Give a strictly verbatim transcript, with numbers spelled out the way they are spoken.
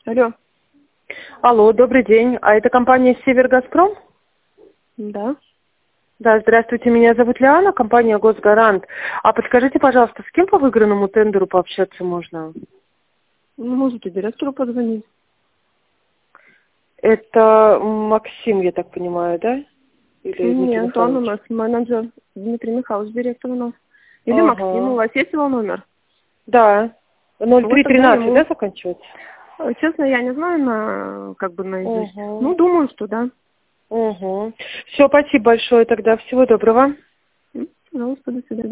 Алло. Алло, добрый день. А это компания «Север-Газпром»? Да. Да, здравствуйте, меня зовут Лиана, компания «Госгарант». А подскажите, пожалуйста, с кем по выигранному тендеру пообщаться можно? Ну, можете директору позвонить. Это Максим, я так понимаю, да? Или Дмитрий Нет, он у Михайлович? нас менеджер. Дмитрий Михайлович, директор у нас. Или Максим, у Ага. вас есть его номер? Да. ноль Вот три тогда тринадцать, ему... да, заканчивается? Э, Честно, я не знаю на как бы наизусть. Угу. Ну, думаю, что да. Угу. Все, спасибо большое тогда. Всего доброго. М, Пожалуйста, до свидания.